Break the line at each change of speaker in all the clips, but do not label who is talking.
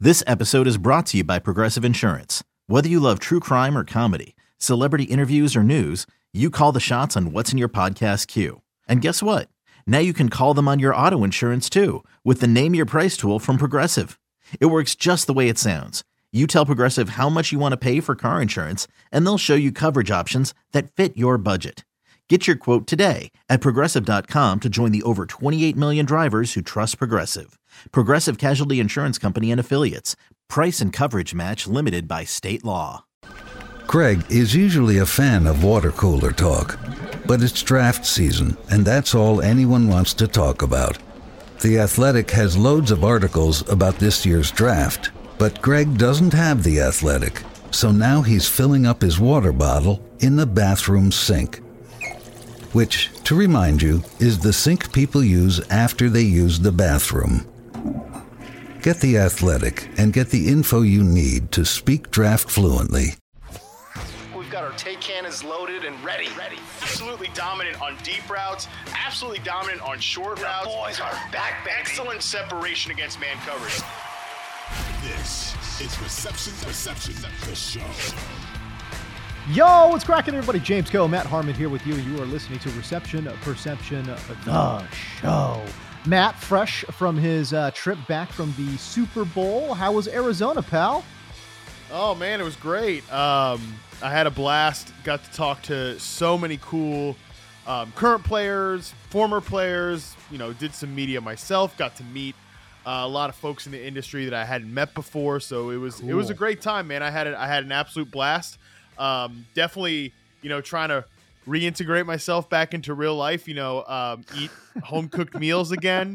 This episode is brought to you by Progressive Insurance. Whether you love true crime or comedy, celebrity interviews or news, you call the shots on what's in your podcast queue. And guess what? Now you can call them on your auto insurance too with the Name Your Price tool from Progressive. It works just the way it sounds. You tell Progressive how much you want to pay for car insurance, and they'll show you coverage options that fit your budget. Get your quote today at Progressive.com to join the over 28 million drivers who trust Progressive. Progressive Casualty Insurance Company and Affiliates. Price and coverage match limited by state law.
Greg is usually a fan of water cooler talk, but it's draft season, and that's all anyone wants to talk about. The Athletic has loads of articles about this year's draft, but Greg doesn't have The Athletic, so now he's filling up his water bottle in the bathroom sink. Which, to remind you, is the sink people use after they use the bathroom. Get The Athletic and get the info you need to speak draft fluently.
We've got our take cannons loaded and ready. Absolutely dominant on deep routes, absolutely dominant on short routes. Boys are back, baby. Excellent separation against man coverage.
This is Reception, the show.
Yo, what's cracking, everybody? James Koh, Matt Harmon here with you, and you are listening to Reception, Perception, the show. Matt, fresh from his trip back from the Super Bowl. How was Arizona, pal?
Oh, man, it was great. I had a blast. Got to talk to so many cool current players, former players, did some media myself, got to meet a lot of folks in the industry that I hadn't met before. So it was a great time, man. I had an absolute blast. Definitely, trying to reintegrate myself back into real life, eat home cooked meals again.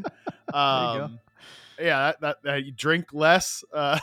Yeah, that you drink less, than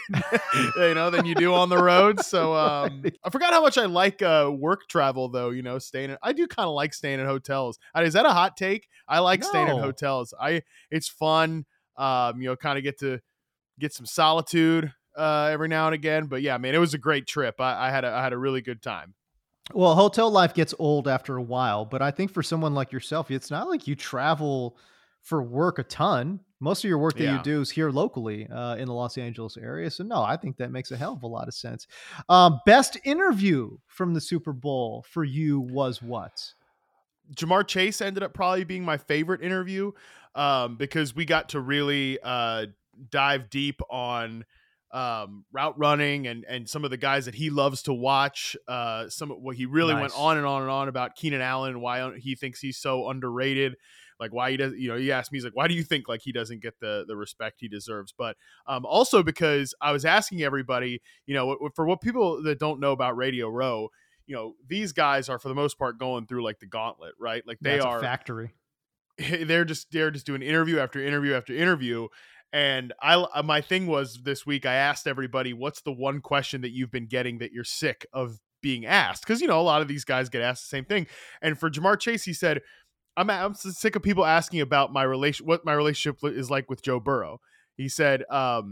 you do on the road. So, I forgot how much I like, work travel though, I do kind of like staying in hotels. Is that a hot take? I like staying in hotels. It's fun. Kind of get some solitude, every now and again, but yeah, man, it was a great trip. I had a really good time.
Well, hotel life gets old after a while, but I think for someone like yourself, it's not like you travel for work a ton. Most of your work that you do is here locally, in the Los Angeles area. So no, I think that makes a hell of a lot of sense. Best interview from the Super Bowl for you was what?
Ja'Marr Chase ended up probably being my favorite interview, because we got to really, dive deep on route running and some of the guys that he loves to watch. Some of what he really went on and on and on about Keenan Allen and why he thinks he's so underrated. Like why he does, he asked me, he's like, why do you think like he doesn't get the respect he deserves? But also because I was asking everybody, for what people that don't know about Radio Row, these guys are for the most part going through like the gauntlet, right? Like they are
a factory.
They're just doing interview after interview after interview. And my thing was this week, I asked everybody, what's the one question that you've been getting that you're sick of being asked? Because, a lot of these guys get asked the same thing. And for Ja'Marr Chase, he said, I'm sick of people asking about what my relationship is like with Joe Burrow. He said,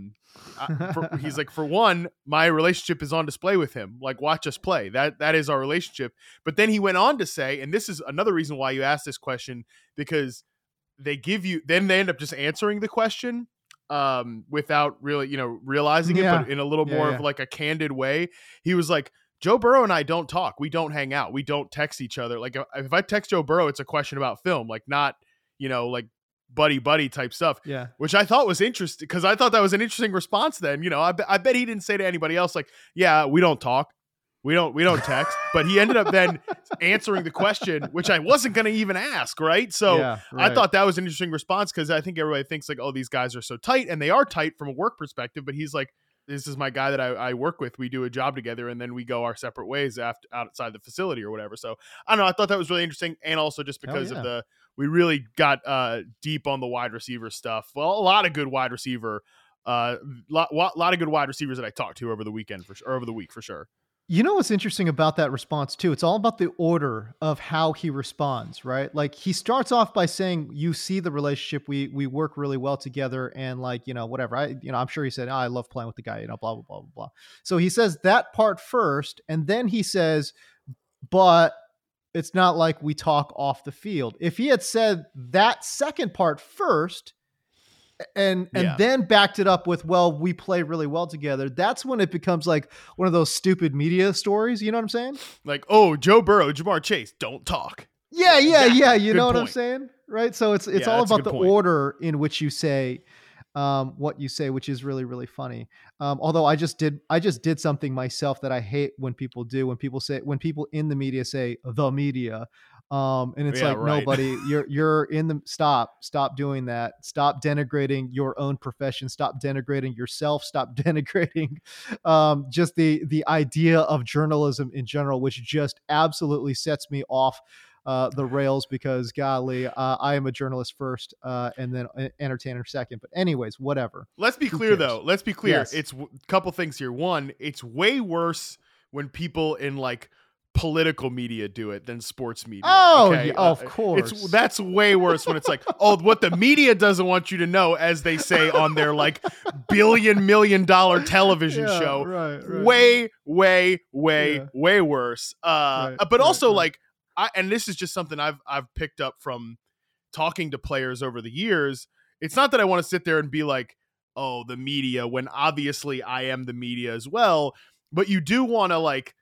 he's like, for one, my relationship is on display with him. Like, watch us play. That is our relationship. But then he went on to say, and this is another reason why you asked this question, because they end up just answering the question without really, realizing it, but in a little more of like a candid way. He was like, Joe Burrow and I don't talk. We don't hang out. We don't text each other. Like if I text Joe Burrow, it's a question about film, like not, like buddy type stuff.
Yeah.
Which I thought was interesting because I thought that was an interesting response then. I bet he didn't say to anybody else like, yeah, we don't talk. We don't text, but he ended up then answering the question, which I wasn't going to even ask. Right. So I thought that was an interesting response because I think everybody thinks like, oh, these guys are so tight, and they are tight from a work perspective, but he's like, this is my guy that I work with. We do a job together and then we go our separate ways outside the facility or whatever. So I don't know. I thought that was really interesting. And also just because of we really got deep on the wide receiver stuff. Well, a lot of good wide receiver, lot of good wide receivers that I talked to over the weekend or over the week for sure.
You know what's interesting about that response too? It's all about the order of how he responds, right? Like he starts off by saying, you see the relationship, we work really well together, and like, whatever. I'm sure he said, I love playing with the guy, blah, blah, blah, blah, blah. So he says that part first, and then he says, but it's not like we talk off the field. If he had said that second part first, and
Yeah.
then backed it up with, well, we play really well together. That's when it becomes like one of those stupid media stories. You know what I'm saying?
Like, oh, Joe Burrow, Jamar Chase, don't talk.
Yeah.
Exactly.
You
Good
know what I'm
point.
saying? Right. So it's
Yeah,
all
that's a
about
good
the
point.
order in which you say what you say, which is really, really funny. Although I just did something myself that I hate when people do, when people in the media say the media. And it's
Yeah,
like,
right.
nobody, you're in the, stop doing that. Stop denigrating your own profession. Stop denigrating yourself. Stop denigrating, just the idea of journalism in general, which just absolutely sets me off the rails, because golly, I am a journalist first, and then an entertainer second. But anyways, whatever.
Let's be
Who
clear,
cares?
though. Let's be clear.
Yes.
It's a couple things here. One, it's way worse when people in like political media do it than sports media.
Oh,
okay?
yeah, of course.
That's way worse when it's like, oh, what the media doesn't want you to know, as they say on their like $1 billion television
Yeah,
show.
right.
Way worse. But also like, and this is just something I've picked up from talking to players over the years. It's not that I want to sit there and be like, oh, the media, when obviously I am the media as well. But you do want to, like,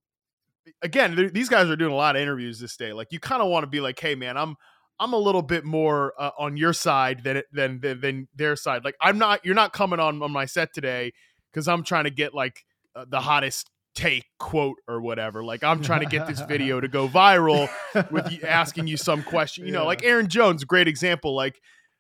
again, these guys are doing a lot of interviews this day. Like, you kind of want to be like, hey man, I'm a little bit more on your side than their side. Like, you're not coming on my set today because I'm trying to get like the hottest take quote or whatever. Like, I'm trying to get this video to go viral with you, asking you some question, you know, like Aaron Jones, great example. Like,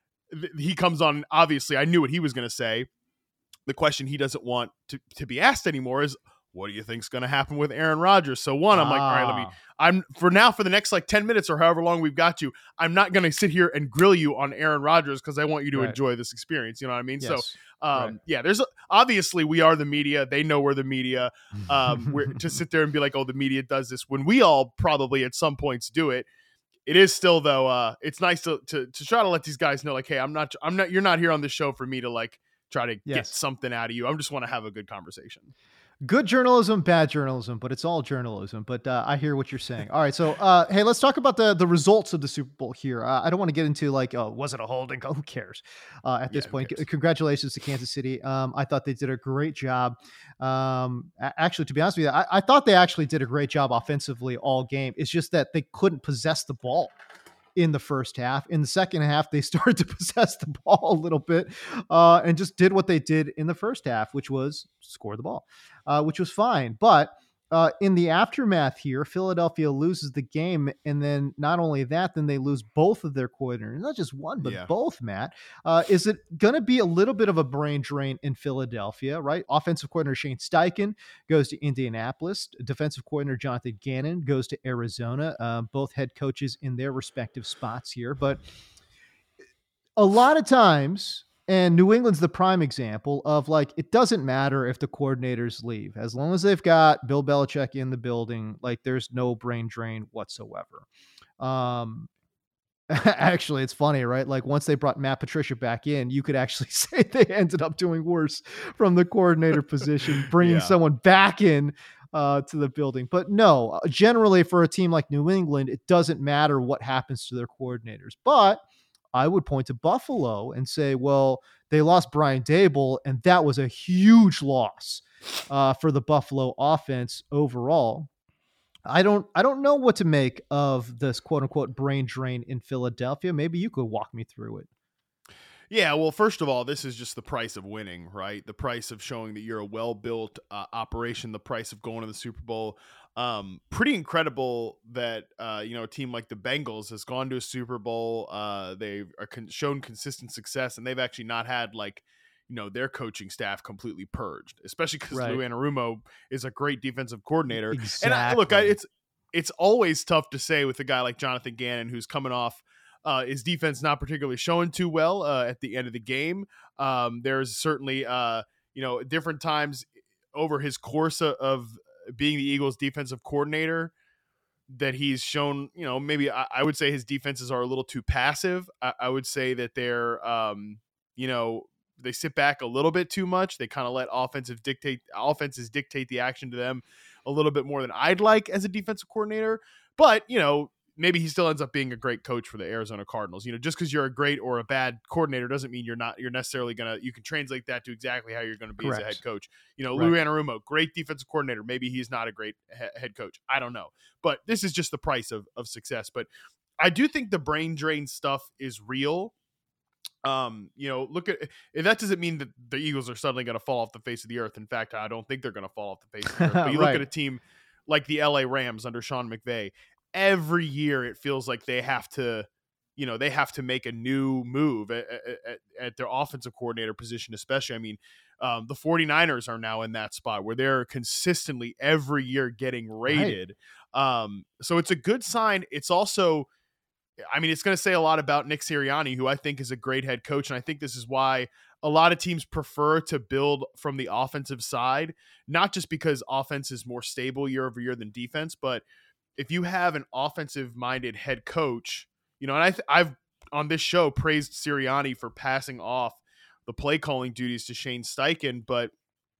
he comes on, obviously I knew what he was going to say. The question he doesn't want to be asked anymore is, what do you think's going to happen with Aaron Rodgers? So I'm like, all right, for the next like 10 minutes or however long we've got you, I'm not going to sit here and grill you on Aaron Rodgers because I want you to enjoy this experience. You know what I mean?
Yes.
So, there's obviously we are the media. They know we're the media. We're to sit there and be like, oh, the media does this when we all probably at some points do it. It is still though. It's nice to try to let these guys know, like, hey, I'm not. You're not here on this show for me to like try to get something out of you. I just want to have a good conversation.
Good journalism, bad journalism, but it's all journalism. But I hear what you're saying. All right, so hey, let's talk about the results of the Super Bowl here. I don't want to get into like, oh, was it a holding? Who cares? At this point, congratulations to Kansas City. I thought they did a great job. Actually, to be honest with you, I thought they actually did a great job offensively all game. It's just that they couldn't possess the ball in the first half. In the second half, they started to possess the ball a little bit, and just did what they did in the first half, which was score the ball, which was fine. But in the aftermath here, Philadelphia loses the game. And then not only that, then they lose both of their coordinators, not just one, but both, Matt. Is it going to be a little bit of a brain drain in Philadelphia, right? Offensive coordinator Shane Steichen goes to Indianapolis. Defensive coordinator Jonathan Gannon goes to Arizona. Both head coaches in their respective spots here. But a lot of times, and New England's the prime example of like, it doesn't matter if the coordinators leave, as long as they've got Bill Belichick in the building, like there's no brain drain whatsoever. Actually, it's funny, right? Like once they brought Matt Patricia back in, you could actually say they ended up doing worse from the coordinator position, bringing someone back in to the building. But no, generally for a team like New England, it doesn't matter what happens to their coordinators. But I would point to Buffalo and say, well, they lost Brian Daboll, and that was a huge loss for the Buffalo offense overall. I don't know what to make of this quote unquote brain drain in Philadelphia. Maybe you could walk me through it.
Yeah, well, first of all, this is just the price of winning, right? The price of showing that you're a well-built operation, the price of going to the Super Bowl. Pretty incredible that, a team like the Bengals has gone to a Super Bowl. They've shown consistent success, and they've actually not had their coaching staff completely purged, especially because Lou Anarumo is a great defensive coordinator.
Exactly.
And it's always tough to say with a guy like Jonathan Gannon, who's coming off his defense not particularly showing too well at the end of the game. There's certainly, different times over his course of being the Eagles defensive coordinator that he's shown, maybe I would say his defenses are a little too passive. I would say that they're, they sit back a little bit too much. They kind of let offenses dictate the action to them a little bit more than I'd like as a defensive coordinator. But, maybe he still ends up being a great coach for the Arizona Cardinals. Just because you're a great or a bad coordinator doesn't mean you're necessarily you can translate that to exactly how you're going to be
Correct.
as a head coach.
Right.
Lou Anarumo, great defensive coordinator. Maybe he's not a great head coach. I don't know. But this is just the price of success. But I do think the brain drain stuff is real. Look at that doesn't mean that the Eagles are suddenly going to fall off the face of the earth. In fact, I don't think they're going to fall off the face of the earth. But you
Right.
look at a team like the LA Rams under Sean McVay, every year it feels like they have to make a new move at their offensive coordinator position, especially. I mean, the 49ers are now in that spot where they're consistently every year getting rated. Right. So it's a good sign. It's also, I mean, it's going to say a lot about Nick Sirianni, who I think is a great head coach. And I think this is why a lot of teams prefer to build from the offensive side, not just because offense is more stable year over year than defense, but if you have an offensive minded head coach, and I've on this show praised Sirianni for passing off the play calling duties to Shane Steichen. But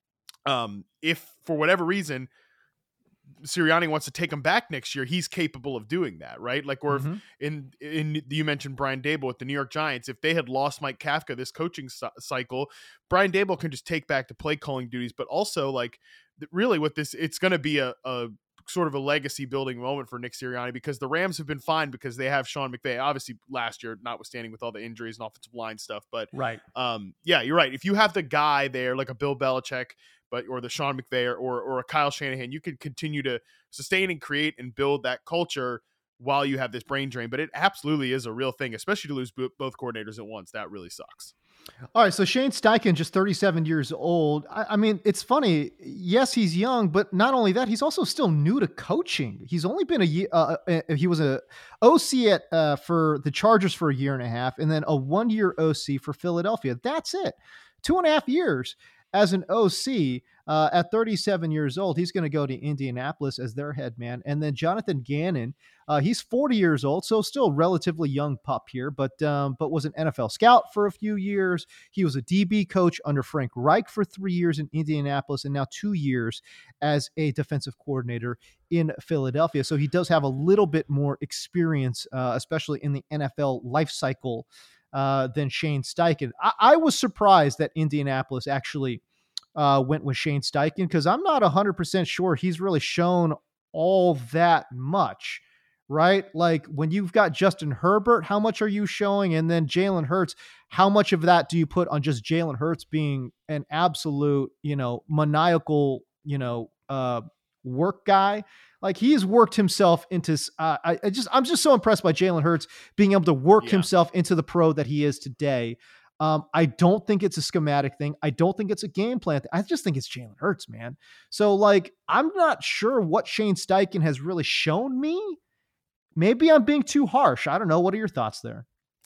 if for whatever reason Sirianni wants to take him back next year, he's capable of doing that, right? Like, or if you mentioned Brian Daboll with the New York Giants, if they had lost Mike Kafka this coaching cycle, Brian Daboll can just take back the play calling duties. But also, like, really with this, it's going to be a sort of a legacy building moment for Nick Sirianni, because the Rams have been fine because they have Sean McVay, obviously last year, notwithstanding with all the injuries and offensive line stuff. But
right.
Yeah, you're right. If you have the guy there, like a Bill Belichick, or the Sean McVay or a Kyle Shanahan, you can continue to sustain and create and build that culture while you have this brain drain. But it absolutely is a real thing, especially to lose both coordinators at once. That really sucks.
All right, so Shane Steichen, just 37 years old. I mean, it's funny. Yes, he's young, but not only that, he's also still new to coaching. He's only been a year. He was a OC for the Chargers for a year and a half, and then a 1-year OC for Philadelphia. That's it. 2.5 years as an OC. At 37 years old, he's going to go to Indianapolis as their head man. And then Jonathan Gannon, he's 40 years old, so still relatively young pup here, but was an NFL scout for a few years. He was a DB coach under Frank Reich for 3 years in Indianapolis, and now 2 years as a defensive coordinator in Philadelphia. So he does have a little bit more experience, especially in the NFL life cycle, than Shane Steichen. I was surprised that Indianapolis actually went with Shane Steichen, because I'm not 100% sure he's really shown all that much, right? Like, when you've got Justin Herbert, how much are you showing? And then Jalen Hurts, how much of that do you put on just Jalen Hurts being an absolute, maniacal, work guy? Like, he's worked himself into, I'm just so impressed by Jalen Hurts being able to work himself into the pro that he is today. I don't think it's a schematic thing. I don't think it's a game plan thing. I just think it's Jalen Hurts, man. So, like, I'm not sure what Shane Steichen has really shown me. Maybe I'm being too harsh. I don't know. What are your thoughts there?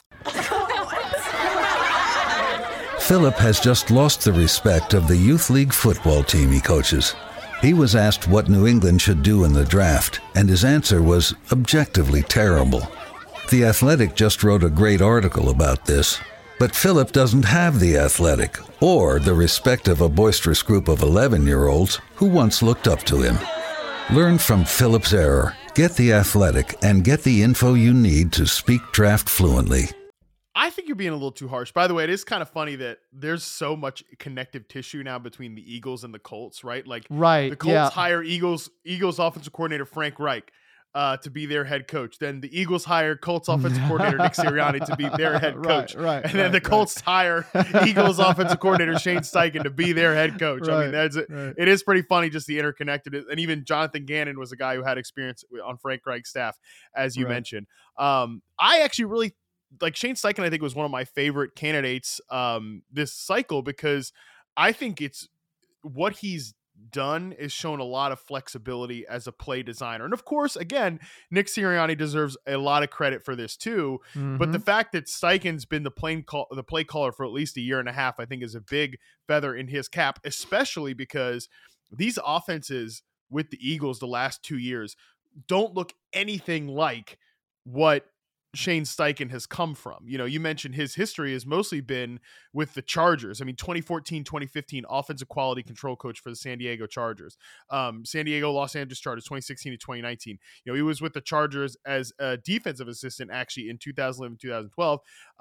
Philip has just lost the respect of the youth league football team he coaches. He was asked what New England should do in the draft, and his answer was objectively terrible. The Athletic just wrote a great article about this. But Philip doesn't have The Athletic or the respect of a boisterous group of 11-year-olds who once looked up to him. Learn from Philip's error. Get The Athletic and get the info you need to speak draft fluently.
I think you're being a little too harsh. By the way, it is kind of funny that there's so much connective tissue now between the Eagles and the Colts, right? Like,
right,
the Colts hire Eagles offensive coordinator Frank Reich to be their head coach. Then the Eagles hire Colts offensive coordinator Nick Sirianni to be their head coach. And then the Colts hire Eagles offensive coordinator Shane Steichen to be their head coach. I mean, it is pretty funny, just the interconnected. And even Jonathan Gannon was a guy who had experience on Frank Reich's staff, as you mentioned. I actually really like Shane Steichen. I think was one of my favorite candidates this cycle, because I think it's what he's done is shown a lot of flexibility as a play designer. And of course, again, Nick Sirianni deserves a lot of credit for this too. But the fact that Steichen's been the play caller for at least a year and a half, I think is a big feather in his cap, especially because these offenses with the Eagles the last 2 years don't look anything like what Shane Steichen has come from. You know, you mentioned his history has mostly been with the Chargers. I mean, 2014, 2015, offensive quality control coach for the San Diego Chargers. San Diego, Los Angeles Chargers, 2016 to 2019. You know, he was with the Chargers as a defensive assistant actually in 2011, 2012.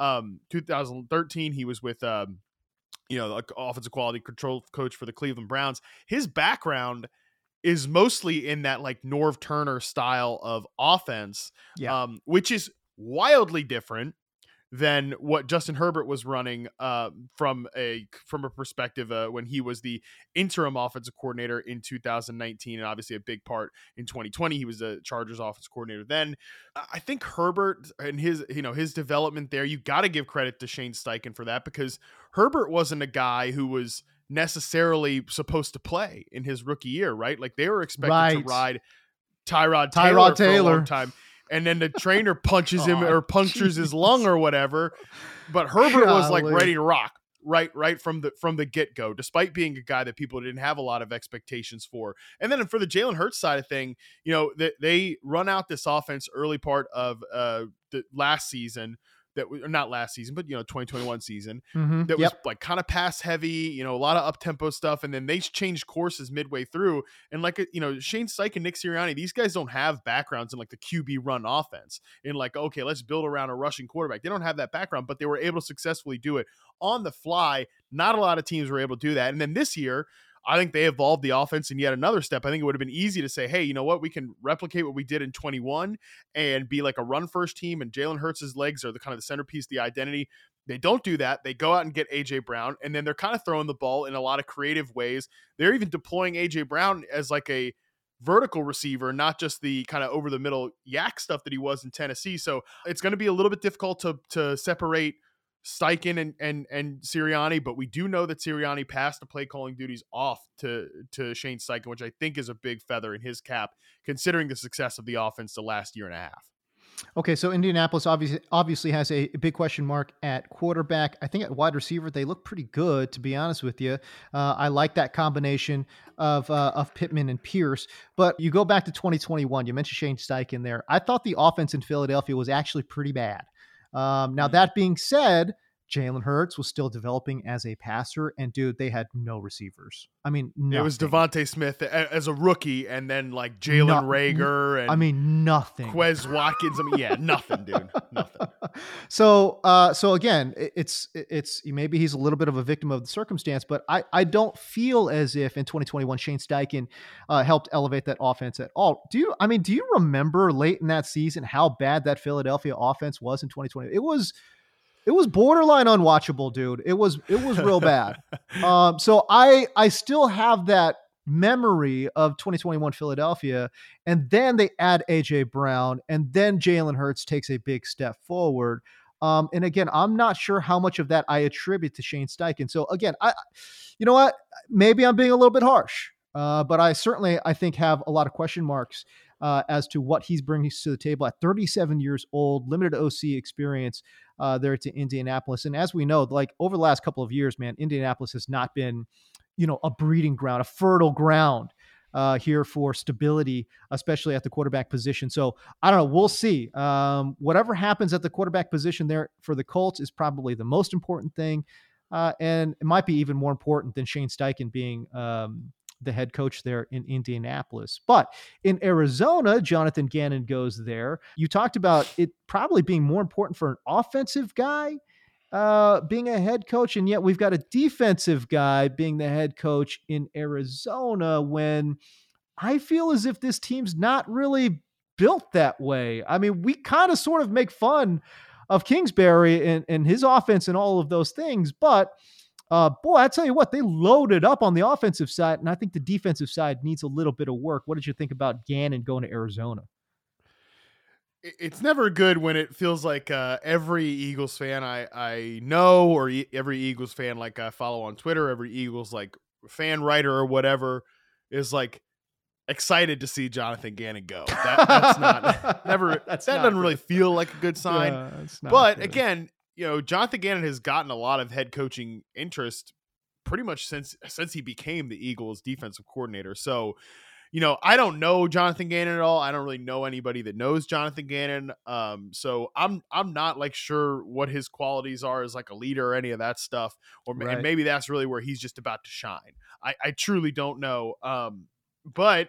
2013, he was with, like offensive quality control coach for the Cleveland Browns. His background is mostly in that like Norv Turner style of offense, which is wildly different than what Justin Herbert was running from a perspective when he was the interim offensive coordinator in 2019, and obviously a big part in 2020. He was a Chargers offensive coordinator then. I think Herbert and his development there, you got to give credit to Shane Steichen for that, because Herbert wasn't a guy who was necessarily supposed to play in his rookie year, right? Like they were expected to ride Tyrod Taylor for a long time. And then the trainer punches him or punctures his lung or whatever. But Herbert was like ready to rock right from the get-go, despite being a guy that people didn't have a lot of expectations for. And then for the Jalen Hurts side of thing, you know, they run out this offense early part of the last season. Not last season, but 2021 season that was like kind of pass heavy, a lot of up tempo stuff. And then they changed courses midway through. And like, Shane Steichen, Nick Sirianni, these guys don't have backgrounds in like the QB run offense in like, okay, let's build around a rushing quarterback. They don't have that background, but they were able to successfully do it on the fly. Not a lot of teams were able to do that. And then this year, I think they evolved the offense in yet another step. I think it would have been easy to say, hey, you know what? We can replicate what we did in 21 and be like a run first team, and Jalen Hurts' legs are the kind of the centerpiece, the identity. They don't do that. They go out and get AJ Brown, and then they're kind of throwing the ball in a lot of creative ways. They're even deploying AJ Brown as like a vertical receiver, not just the kind of over the middle yak stuff that he was in Tennessee. So it's going to be a little bit difficult to separate Steichen and Sirianni, but we do know that Sirianni passed the play calling duties off to Shane Steichen, which I think is a big feather in his cap, considering the success of the offense the last year and a half.
Okay, so Indianapolis obviously has a big question mark at quarterback. I think at wide receiver, they look pretty good, to be honest with you. I like that combination of Pittman and Pierce. But you go back to 2021, you mentioned Shane Steichen there. I thought the offense in Philadelphia was actually pretty bad. Now, that being said, Jalen Hurts was still developing as a passer, and dude, they had no receivers. I mean, nothing.
It was Devontae Smith as a rookie, and then like Jalen Reagor, and
nothing.
Quez Watkins. Nothing, dude, nothing.
So again, it's maybe he's a little bit of a victim of the circumstance, but I don't feel as if in 2021 Shane Steichen helped elevate that offense at all. Do you remember late in that season how bad that Philadelphia offense was in 2020? It was borderline unwatchable, dude. It was real bad. So I still have that memory of 2021 Philadelphia, and then they add AJ Brown, and then Jalen Hurts takes a big step forward. And again, I'm not sure how much of that I attribute to Shane Steichen. So again, you know what? Maybe I'm being a little bit harsh, but I think have a lot of question marks as to what he's bringing to the table at 37 years old, limited OC experience there to Indianapolis. And as we know, like over the last couple of years, man, Indianapolis has not been, a breeding ground, a fertile ground here for stability, especially at the quarterback position. So I don't know. We'll see. Whatever happens at the quarterback position there for the Colts is probably the most important thing. And it might be even more important than Shane Steichen being the head coach there in Indianapolis. But in Arizona, Jonathan Gannon goes there. You talked about it probably being more important for an offensive guy being a head coach, and yet we've got a defensive guy being the head coach in Arizona, when I feel as if this team's not really built that way. I mean, we kind of sort of make fun of Kingsbury and his offense and all of those things, but boy, I tell you what, they loaded up on the offensive side, and I think the defensive side needs a little bit of work. What did you think about Gannon going to Arizona?
It's never good when it feels like every Eagles fan I know, or every Eagles fan like I follow on Twitter, every Eagles like fan writer or whatever is like excited to see Jonathan Gannon go. That's not never. That doesn't really feel like a good sign. Yeah, but good. Again, Jonathan Gannon has gotten a lot of head coaching interest pretty much since he became the Eagles defensive coordinator. So, I don't know Jonathan Gannon at all. I don't really know anybody that knows Jonathan Gannon. So I'm not like sure what his qualities are as like a leader or any of that stuff. And maybe that's really where he's just about to shine. I truly don't know. But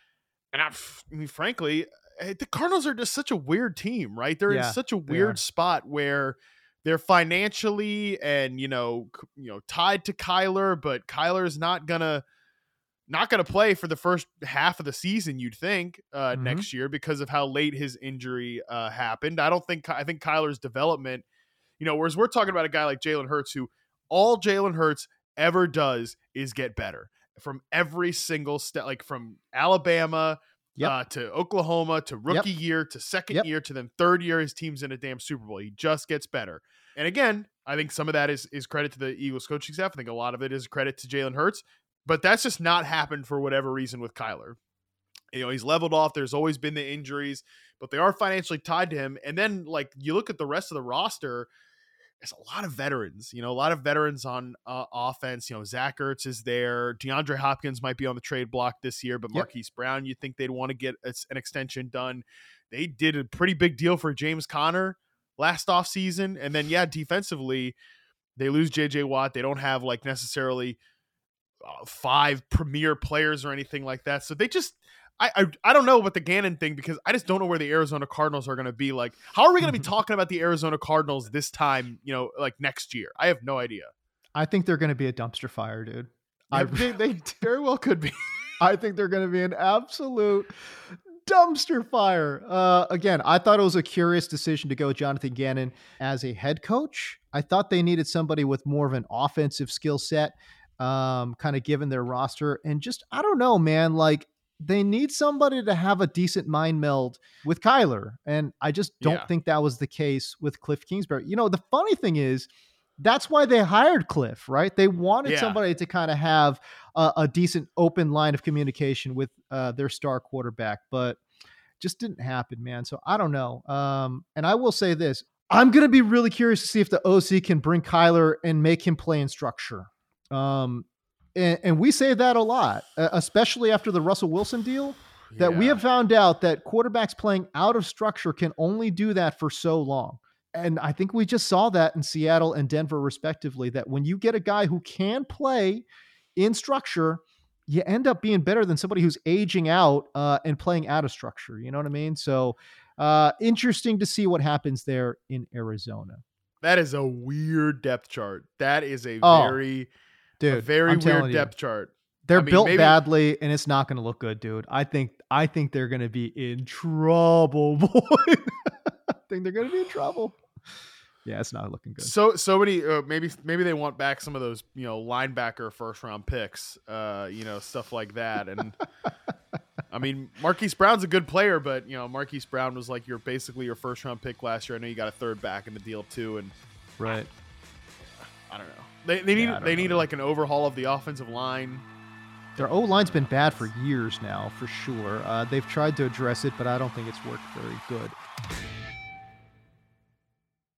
frankly, the Cardinals are just such a weird team, right? They're in such a weird spot where they're financially and, tied to Kyler, but Kyler's not gonna play for the first half of the season, you'd think, next year because of how late his injury happened. I think Kyler's development, whereas we're talking about a guy like Jalen Hurts, who all Jalen Hurts ever does is get better from every single step, like from Alabama to Oklahoma to rookie year to second year to then third year, his team's in a damn Super Bowl. He just gets better. And again, I think some of that is credit to the Eagles coaching staff. I think a lot of it is credit to Jalen Hurts. But that's just not happened for whatever reason with Kyler. He's leveled off. There's always been the injuries, but they are financially tied to him. And then, like, you look at the rest of the roster, there's a lot of veterans, a lot of veterans on offense. Zach Ertz is there. DeAndre Hopkins might be on the trade block this year, but Marquise Brown, you'd think they'd want to get an extension done. They did a pretty big deal for James Conner last offseason. And then, defensively, they lose J.J. Watt. They don't have, like, necessarily – 5 premier players or anything like that. So they just, I don't know about the Gannon thing because I just don't know where the Arizona Cardinals are going to be. Like, how are we going to be talking about the Arizona Cardinals this time, like next year? I have no idea.
I think they're going to be a dumpster fire, dude.
They very well could be.
I think they're going to be an absolute dumpster fire. Again, I thought it was a curious decision to go with Jonathan Gannon as a head coach. I thought they needed somebody with more of an offensive skill set. Kind of given their roster, and just, I don't know, man, like they need somebody to have a decent mind meld with Kyler. And I just don't think that was the case with Cliff Kingsbury. The funny thing is that's why they hired Cliff, right? They wanted somebody to kind of have a decent open line of communication with their star quarterback, but just didn't happen, man. So I don't know. And I will say this, I'm going to be really curious to see if the OC can bring Kyler and make him play in structure. And we say that a lot, especially after the Russell Wilson deal, that we have found out that quarterbacks playing out of structure can only do that for so long. And I think we just saw that in Seattle and Denver, respectively, that when you get a guy who can play in structure, you end up being better than somebody who's aging out and playing out of structure. You know what I mean? So interesting to see what happens there in Arizona.
That is a weird depth chart. That is a very weird depth chart.
They're built badly, and it's not going to look good, dude. I think they're going to be in trouble, boy. I think they're going to be in trouble. Yeah, it's not looking good.
So many. Maybe they want back some of those, linebacker first round picks, stuff like that. And I mean, Marquise Brown's a good player, but Marquise Brown was like basically your first round pick last year. I know you got a third back in the deal too, and
right.
I don't know. They need like an overhaul of the offensive line.
Their O-line's been bad for years now, for sure. They've tried to address it, but I don't think it's worked very good.